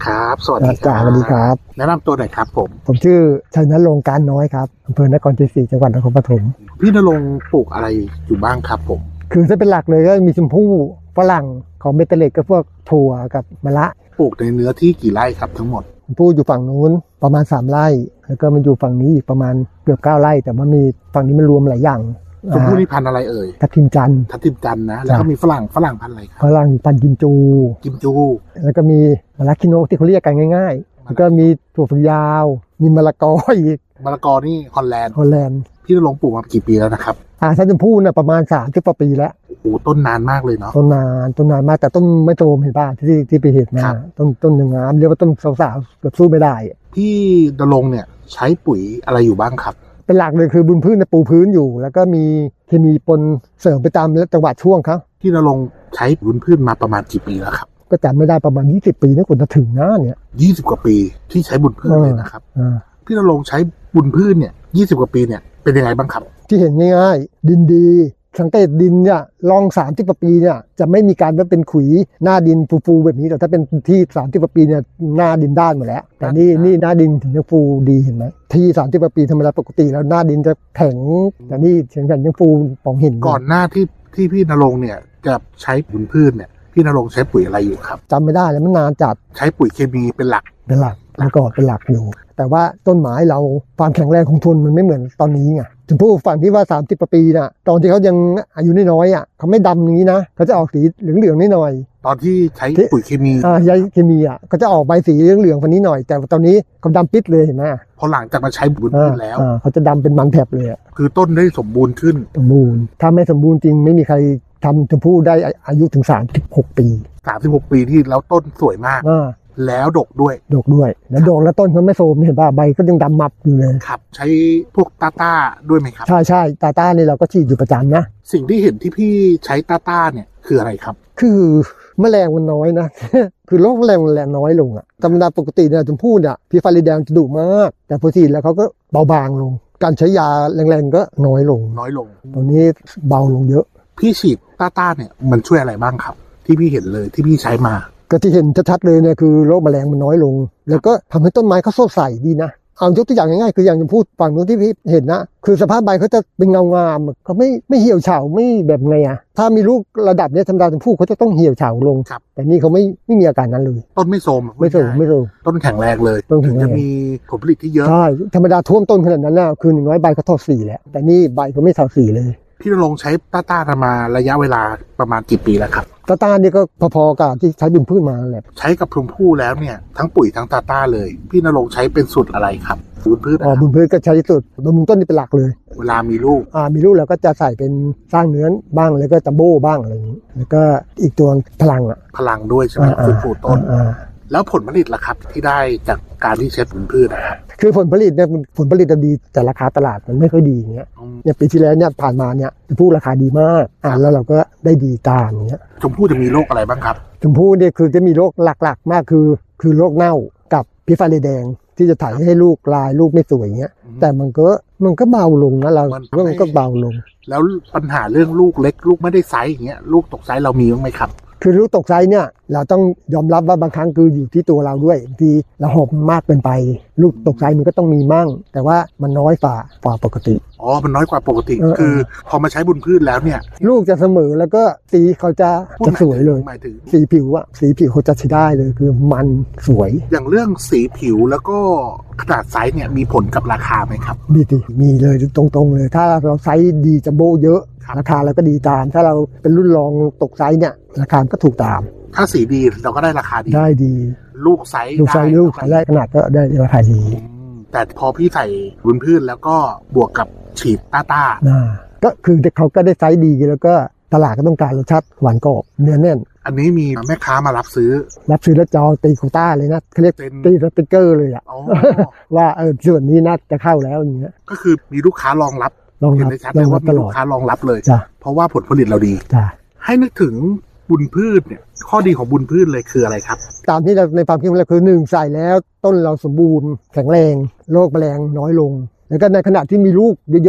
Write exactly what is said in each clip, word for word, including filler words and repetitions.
ครับสวัสดีครับสวัสดีครับแนะนำตัวหน่อยครับผมผมชื่อชัยนรงค์การน้อยครับอำเภอนครชัยศรีจังหวัดนครปฐมพี่ณรงค์ปลูกอะไรอยู่บ้างครับผมคือถ้าเป็นหลักเลยก็มีชมพู่ฝรั่งของเบตเตอร์เล็กก็พวกถั่วกับมะระปลูกในเนื้อที่กี่ไร่ครับทั้งหมดชมพู่อยู่ฝั่งนู้นประมาณสามไร่แล้วก็มันอยู่ฝั่งนี้อีกประมาณเกือบเก้าไร่แต่ว่ามีฝั่งนี้มันรวมหลายอย่างชมพู่นี่พันธุ์อะไรเอ่ยทับทิมจันทร์ทับทิมจันทร์นะแล้วก็มีฝรั่งฝรั่งพันธุ์อะไรครับฝรั่งพันธุ์กิมจูกิมจูแล้วก็มีมะระคิโนะที่เขาเรียกกันง่ายๆแล้วก็มีถั่วฝักยาวมีมะละกออีกมะละกอนี่ฮอลแลนด์ฮอลแลนด์พี่ณรงค์ปลูกมากี่ปีแล้วนะครับอ่าถ้าชมพู่เนี่ยประมาณสามสิบกว่าปีแล้วโอ้โหต้นนานมากเลยเนาะต้นนานต้นนานมากแต่ต้นไม่โตเห็นป่ะที่ที่ไปเห็นมาต้นต้นยังงามเรียกว่าต้นสาวๆเกือบสู้ไม่ได้พี่ณรงค์เนี่ยใช้ปุ๋ยอะไรอยู่บ้างครับเป็นหลักเลยคือบุญพื้นปูพื้นอยู่แล้วก็มีเคมีปนเสริมไปตามจังหวะช่วงครับพี่ณรงค์ใช้บุญพื้นมาประมาณกี่ปีแล้วครับก็จำไม่ได้ประมาณยี่สิบปีนะกว่าจะถึงนะเนี่ยยี่สิบกว่าปีที่ใช้บุญพื้นเลยนะครับพี่ณรงค์ใช้บุญพื้นเนี่ยยี่สิบกว่าปีเนี่ยเป็นยังไงบ้างครับที่เห็นง่ายๆดินดีสังเกตดินเนี่ยลองสามสิบกว่าปีเนี่ยจะไม่มีการว่าเป็นขุยหน้าดินฟูๆแบบนี้แต่ถ้าเป็นที่สามสิบกว่าปีเนี่ยหน้าดินด้านหมดแล้วแต่นี่นี่หน้าดินถึงจะฟูดีเห็นไหมที่สามสิบกว่าปีธรรมดาปกติแล้วหน้าดินจะแข็งแต่นี่เฉียงกันยังฟูปองเห็นก่อนหน้าที่ที่พี่ณรงค์เนี่ยจะใช้บุญพืชเนี่ยพี่ณรงค์ใช้ปุ๋ยอะไรอยู่ครับจำไม่ได้แล้วมันนานจัดใช้ปุ๋ยเคมีเป็นหลักเป็นหลักแล้วก็เป็นหลักอยู่แต่ว่าต้นไม้เราความแข็งแรงของทุนมันไม่เหมือนตอนนี้ไงถึงผู้ฝั่งที่ว่าสามสิบปีน่ะตอนที่เขายังอายุน้อยๆอ่ะเขาไม่ดำอย่างนี้นะเขาจะออกสีเหลืองๆนิดหน่อยตอนที่ใช้ปุ๋ยเคมีอ่าใช้เคมีอ่ะก็จะออกใบสีเหลืองๆกว่านี้หน่อยแต่ตอนนี้เขาดำปิดเลยเห็นไหมพอหลังจากมาใช้บุญพืชแล้วเขาจะดำเป็นมันแผลบเลยคือต้นได้สมบูรณ์ขึ้นสมบูรณ์ถ้าไม่สมบูรณ์จริงไม่มีใครทำชมพู่ได้อายุถึงสามสิบหกปีสามสิบหกปีที่แล้วต้นสวยมากแล้วดกด้วยดกด้วยแล้วดกแล้วต้นเขาไม่โทรมเห็นป่ะใบก็ยังดำมับอยู่เลยครับใช้พวกตาต้าด้วยไหมครับใช่ใช่ตาต้านี่เราก็ฉีดอยู่ประจำนะสิ่งที่เห็นที่พี่ใช้ตาต้าเนี่ยคืออะไรครับคือแมลงมันน้อยนะ คือโรคแมลงมันแรงน้อยลงอ่ะธรรมดาปกติเนี่ยชมพู่เนี่ยพี่ฟาริแดงจะดุมากแต่พอฉีดแล้วเขาก็เบาบางลงการใช้ยาแรงๆก็น้อยลงน้อยลงตอนนี้เบาลงเยอะพี่ฉีดตาต้าเนี่ยมันช่วยอะไรบ้างครับที่พี่เห็นเลยที่พี่ใช้มาก็ที่เห็นชัดๆเลยเนี่ยคือโรคแมลงมันน้อยลงแล้วก็ทำให้ต้นไม้เขาสดใสดีนะเอายกตัวอย่างง่ายๆคืออย่างที่พูดฝั่งนู้นที่พี่เห็นนะคือสภาพใบเขาจะเป็นเงางามเขาไม่ไม่เหี่ยวเฉาไม่แบบไงอ่ะถ้ามีลูกระดับนี้ธรรมดาชมพู่เขาจะต้องเหี่ยวเฉาลงแต่นี่เขาไม่ไม่มีอาการนั้นเลยต้นไม่โทรมไม่โทรมไม่โทรมต้นแข็งแรงเลยต้นแข็งแรงจะมีผลผลิตที่เยอะใช่ธรรมดาท่วมต้นขนาดนั้นนะคือหนึ่งร้อยใบเขาทอดสีแล้วแต่นี่ใบเขาไม่ทอดสีเลยพี่ณรงค์ใช้ตาต้ามาระยะเวลาประมาณกี่ปีแล้วครับตาต้านี่ก็พอๆกับที่ใช้บุญพืชมาแหละใช้กับชมพู่แล้วเนี่ยทั้งปุ๋ยทั้งตาต้าเลยพี่ณรงค์ใช้เป็นสูตรอะไรครับบุญพืชอ๋อบุญพืชก็ใช้สูตรบำรุงต้นนี่เป็นหลักเลยเวลามีลูกอ่ามีลูกแล้วก็จะใส่เป็นสร้างเนื้อบ้างแล้วก็จัมโบ้บ้างอะไรอย่างนี้แล้วก็อีกตัวพลังอ่ะพลังด้วยใช่ไหมฟื้นฟูต้นแล้วผลผลิตล่ะครับที่ได้จากการที่ใช้บุญพืชนะครับคือผลผลิตเนี่ยผลผลิตดีแต่ราคาตลาดมันไม่ค่อยดีอย่างเงี้ยเนี่ยปีที่แล้วเนี่ยผ่านมาเนี่ยชมพู่ราคาดีมากอ่าแล้วเราก็ได้ดีตามอย่างเงี้ยชมพู่จะมีโรคอะไรบ้างครับชมพู่เนี่ยคือจะมีโรคหลักๆมากคือคือโรคเน่ากับพิษไฟแดงที่จะถ่ายให้ลูกลายลูกไม่สวยเงี้ยแต่มันก็มันก็เบาลงนะเราเรื่องก็เบาลงแล้วปัญหาเรื่องลูกเล็กลูกไม่ได้ไซส์อย่างเงี้ยลูกตกไซส์เรามีบ้างไหมครับคือลูกตกไซส์เนี่ยเราต้องยอมรับว่าบางครั้งคืออยู่ที่ตัวเราด้วยบางทีเราหอบมากเกินไปลูกตกไซส์มันก็ต้องมีมั่งแต่ว่ามันน้อยกว่ากว่าปกติอ๋อมันน้อยกว่าปกติคือพอมาใช้บุญพืชแล้วเนี่ยลูกจะเสมอแล้วก็สีเขาจะจะสวยเลยสีผิวอะสีผิวเขาจะใช้ได้เลยคือมันสวยอย่างเรื่องสีผิวแล้วก็ขนาดไซส์เนี่ยมีผลกับราคาไหมครับมีดิมีเลยตรงๆเลยถ้าเราไซส์ดีจัมโบ้เยอะราคาเราก็ดีตามถ้าเราเป็นรุ่นรองตกไซส์เนี่ยราคาก็ถูกตามถ้าสีดีเราก็ได้ราคาดีได้ดีลูกไซส์ลูกไซส์ลูกไซส์แรกขนาดก็ได้ราคาดีแต่พอพี่ใส่บุญพืชแล้วก็บวกกับฉีดต้าต้าก็คือเขาก็ได้ไซส์ดีแล้วก็ตลาดก็ต้องการรสชาติหวานกรอบเนื้อแน่นอันนี้มีแม่ค้ามารับซื้อรับซื้อแล้วจองตีโควต้าเลยนะเขาเรียกตีสติ๊กเกอร์เลยอ่ะว่าเออส่วนนี้น่าจะเข้าแล้วอย่างเงี้ยก็คือมีลูกค้ารองรับรองรับรองรับตลอดลูกค้ารองรับเลยเพราะว่าผลผลิตเราดีให้นึกถึงบุญพืชเนี่ยข้อดีของบุญพืชเลยคืออะไรครับตามที่เราในความคิดของเราคือหนึ่งใส่แล้วต้นเราสมบูรณ์แข็งแรงโรคแมลงน้อยลงแล้วก็ในขณะที่มีลูกเยอะๆเนี่ย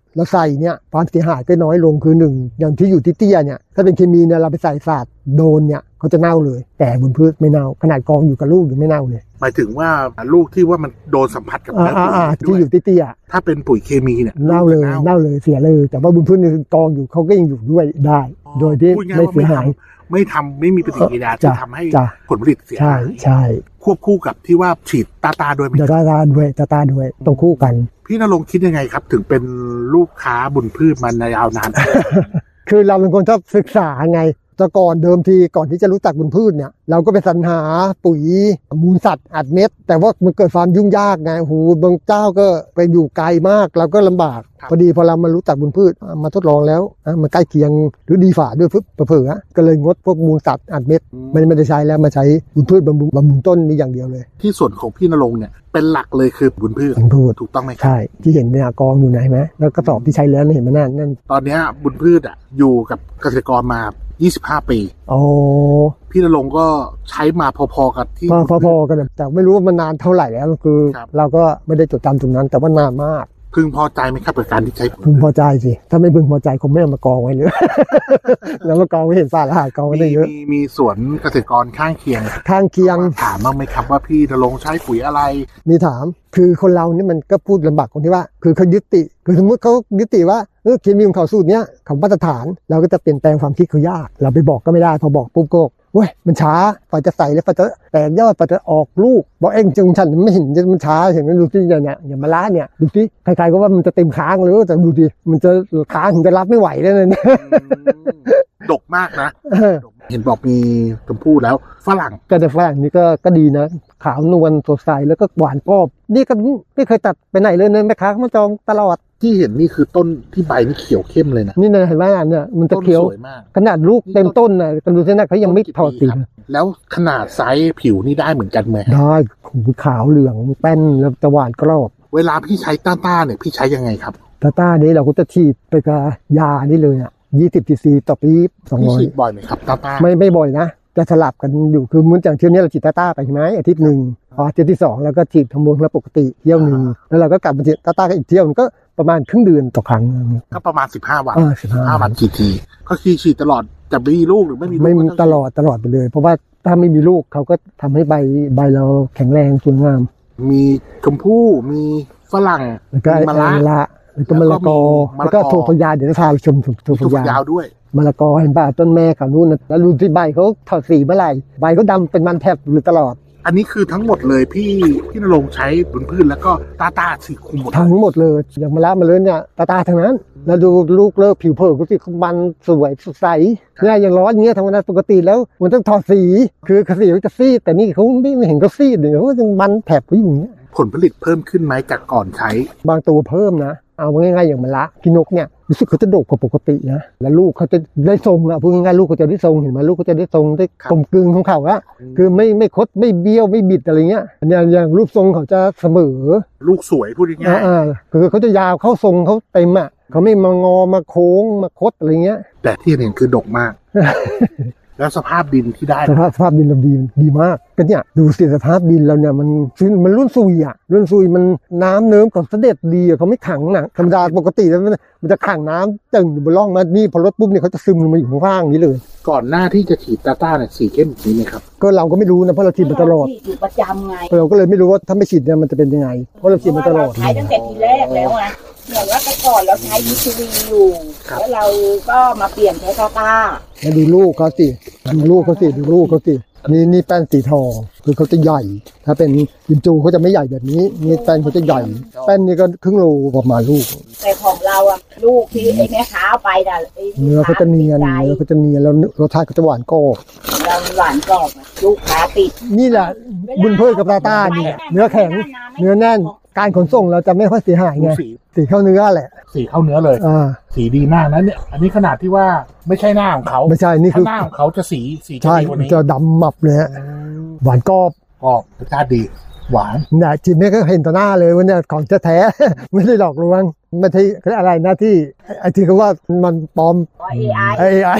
เราใส่เนี่ยความเสียหายก็น้อยลงคือหนึ่งอย่างที่อยู่ที่เตี้ยเนี่ยถ้าเป็นเคมีเนี่ยเราไปใส่ศาสตร์โดนเนี่ยเขาจะเน่าเลยแต่บนพืชไม่เน่าขนาดกองอยู่กับลูกยังไม่เน่าเลยหมายถึงว่าลูกที่ว่ามันโดนสัมผัสกับอ่าเนื้ออ่าปุ๋ยที่อยู่ที่เตี้ยถ้าเป็นปุ๋ยเคมีเนี่ยเน่าเลยเน่าเลยเสียเลยแต่ว่าบนพืชเนี่ยกองอยู่เขาก็ยังอยู่ด้วยได้ โดยที่ไม่เสียหายไม่ทำไม่มีปฏิกิริยาที่ทำให้ผลผลิตเสียหายใช่ใช่ควบคู่กับที่ว่าฉีดตาตาด้วยไหมตาตาด้วยตาตาด้วยต้องคู่กันพี่ณรงค์คิดยังไงครับถึงเป็นลูกค้าบุญพืชมันในยาวนานคือเราเป็นคนชอบศึกษาไงแต่ก่อนเดิมทีก่อนที่จะรู้จักบุญพืชเนี่ยเราก็ไปสรรหาปุ๋ยมูลสัตว์อัดเม็ดแต่ว่ามันเกิดความยุ่งยากไงโหบางเจ้าก็ไปอยู่ไกลมากเราก็ลำบากพอดีพอเรามารู้จักบุญพืชมาทดลองแล้วมันใกล้เคียงหรือดีฝ่าด้วยเผื่อๆก็เลยงดพวกมูลสัตว์อัดเม็ดไม่ไม่ได้ใช้แล้วมาใช้บุญพืชบำรุงบำรุงต้นนี่อย่างเดียวเลยที่ส่วนของพี่ณรงค์เนี่ยเป็นหลักเลยคือบุญพืชบุญพืชถูกต้องไหมครับใช่ที่เห็นเนี่ยกองอยู่ไหนไหมแล้วกระสอบที่ใช้แล้วเห็นไหมนั่นนั่นตอนนี้บุญพืชอ่ะอยู่กับเกษตรกรมายี่สิบห้าปีโอ้พี่ณรงค์ก็ใช้มาพอๆกันที่พอๆกันแต่ไม่รู้ว่ามันนานเท่าไหร่แล้วคือเราก็ไม่ได้จดจำตรงนั้นแต่ว่านานมากพึงพอใจไหมครับกับการที่ใช้พึงพอใจสิถ้าไม่พึงพอใจคงไม่เอามากองไว้เลย แล้วมากองไม่เห็นสารอาหารกองไว้ได้เยอะมีมีสวนเกษตรกรข้างเคียงข้างเคียงถามบ้างไหมครับว่าพี่ณรงค์ใช้ปุ๋ยอะไรมีถามคือคนเรานี่มันก็พูดลำบากตรงที่ว่าคือเขายึดติคือสมมติเขายึดติว่าเออเคมีของเขาสูตรเนี้ยของมาตรฐานเราก็จะเปลี่ยนแปลงความคิดเขายากเราไปบอกก็ไม่ได้พอบอกปุ๊บก็เว้ยมันช้าพอจะใส่แล้วพอจะแตกยอดพอจะออกลูกบอกเอ็งจงฉันไม่เห็นจะมันช้าเห็นไหมดูที่เนี่ยอย่างมะระเนี่ยดูที่ใครๆก็ว่ามันจะเต็มค้างเลยแต่ดูดิมันจะค้างถึงจะรับไม่ไหวแล้วเนี่ยดกมากนะเห็นบอกมีชมพู่แล้วฝรั่งก็แต่ฝรั่งนี่ก็ก็ดีนะขาวนวลสดใสแล้วก็หวานกรอบนี่ก็ไม่เคยตัดไปไหนเลยนะแม่ค้ามาจองตลอดที่เห็นนี่คือต้นที่ใบนี่เขียวเข้มเลยนะนี่นะเห็นไหมอันเนี่ยมันจะเขียวขนาดลูกเต็มต้นนะกันดูสินะเขายังไม่ถอดสีแล้วขนาดไซส์ผิวนี่ได้เหมือนกันไหมได้ขาวเหลืองแป้นแล้วจะหวานกรอบเวลาพี่ใช้ต้าต้าเนี่ยพี่ใช้ยังไงครับต้าต้านี้เราก็จะฉีดไปกับยานี่เลยอ่ะยี่สิบซีซีต่อปีสองร้อยฉีดบ่อยไหมครับต้าต้าไม่ไม่บ่อยนะจะสลับกันอยู่คือเหมือนอย่างเที่ยวนี้เราฉีดต้าต้าไปใช่ไหมอาทิตย์หนึ่งพออาทิตย์ที่สองเราก็ฉีดฮอร์โมนแล้วปกติเที่ยวหนึ่งแล้วเราก็กลับมาฉีดต้าต้ากันอีกเที่ยวก็ประมาณครึ่งเดือนต่อครั้งก็ประมาณสิบห้าวันสิบห้าวันฉีดทีก็คือฉีดตลอดจะมีลูกหรือไม่มีลูกไม่ตลอดตลอดไปเลยเพราะว่าถ้าไม่มีลูกเขาก็ทำให้ใบใบเราแข็งแรงสวยงามมีชมพู่มีฝรั่งแล้วก็มะระแล้วก็มะละกอแล้วก็ถั่วฝักยาวเดี๋ยวจะพาไปชมถั่วฝักยาวด้วยมะละกอเห็นป่ะต้นแม่เขานู่นนะแล้วดูที่ใบเขาถอดสีเมื่อไหร่ใบเขาดำเป็นมันแทบอยู่ตลอดอันนี้คือทั้งหมดเลยพี่พี่ณรงค์ใช้บนพืชแล้วก็ตาตาสีคุมหมดทั้งหมดเลยอย่างมะระมะเลื่อนเนี่ยตาตาทั้งนั้นแล้วดูลูกเลิกผิวเผยก็สิมันสวยสดใสเนี่ยอย่างร้อนเงี้ยธรรมดาปกติแล้วมันต้องถอดสีคือสีเขาจะซีดแต่นี่เขาไม่เห็นเขาซีดเลยเขายังมันแผลบอยู่อย่างเงี้ยผลผลิตเพิ่มขึ้นไหมจากก่อนใช้บางตัวเพิ่มนะเอาง่ายๆอย่างมะระกินกเนี่ยรู้สึกเขาจะโดกกว่าปกตินะแล้วลูกเขาจะได้ทรงอ่ะพูดง่ายๆลูกเขาจะได้ทรงเห็นไหมลูกเขาจะได้ทรงได้กลมกลืนของเขาอะคือไม่ไม่คดไม่เบี้ยวไม่บิดอะไรเงี้ยอย่างอย่างรูปทรงเขาจะเสมอลูกสวยพูดง่ายๆอ่าคือเขาจะยาวเข้าทรงเขาเต็มอ่ะเขาไม่มางอมาโค้งมาคดอะไรเงี้ยแต่ที่เห็นคือดกมาก แล้วสภาพดินที่ได้สภาพสภาพดินเราดีดีมากก็เนี่ยดูสิสภาพดินเราเนี่ยมันมันรุ่นซุยอ่ะรุ่นซุยมันน้ำเนิ้มกับเสด็จดีอ่ะเขาไม่ขังหนักธรรมดาปกติแล้วมันจะขังน้ำจึงอยู่บนร่องมานี่พอรถปุ๊บเนี่ยเขาจะซึมลงมาอยู่ข้างๆนี้เลยก่อนหน้าที่จะฉีดตาต้าเนี่ยสีเข้มแบบนี้ไหมครับก็เราก็ไม่รู้นะเพราะเราฉีดมาตลอดฉีดประจำไงเราก็เลยไม่รู้ว่าถ้าไม่ฉีดเนี่ยมันจะเป็นยังไงเพราะเราฉีดมาตลอดใช้ตั้งแต่ทีแรกแล้วไงอย่างว่าแต่ก่อนเราใช้วิตามินอยู่แล้วเราก็มาเปลี่ยนใช้ตาต้ามาดูลูกเขาสิดูลูกเขาสิดูลูกเขาสินี่นี่แป้นสีทองคือเขาจะใหญ่ถ้าเป็นยิมจูเขาจะไม่ใหญ่แบบนี้นี่แป้นเขาจะใหญ่แป้นนี่ก็ครึ่งโลประมาณลูกแต่ของเราอ่ะลูกที่ไอ้แม่ค้าไปน่ะเนื้อเขาจะเนียนเนื้อเขาจะเนียนแล้วรสชาติเขาจะหวานกรอบเราหวานกรอบลูกค้าติดนี่แหละบุญเพิ่มกับตาต้านี่เนื้อแข็งเนื้อแน่นการขนส่งเราจะไม่ค่อยเสียหายไงสีเข้าเนื้อแหละสีเข้าเนื้อเลยอ่าสีดีมากนะเนี่ยอันนี้ขนาดที่ว่าไม่ใช่หน้าของเขาไม่ใช่นี่คือหน้าของเขาจะสีสีใช่จะดำหมับเลยฮะหวานกรอบกรอบรสชาติดีหวานเนี่ยจิมเนี่ยก็เห็นต่อหน้าเลยว่าเนี่ยของแท้ๆไม่ได้หลอกลวงไม่ใช่อะไรนะที่ไอ้ที่เขาว่ามันปลอมเอ ไอเอ ไอ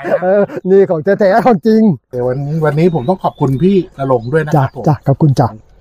นี่ของแท้ๆของจริงเดี๋ยววันนี้วันนี้ผมต้องขอบคุณพี่ณรงค์ด้วยนะครับผมจ้ะขอบคุณจ้ะ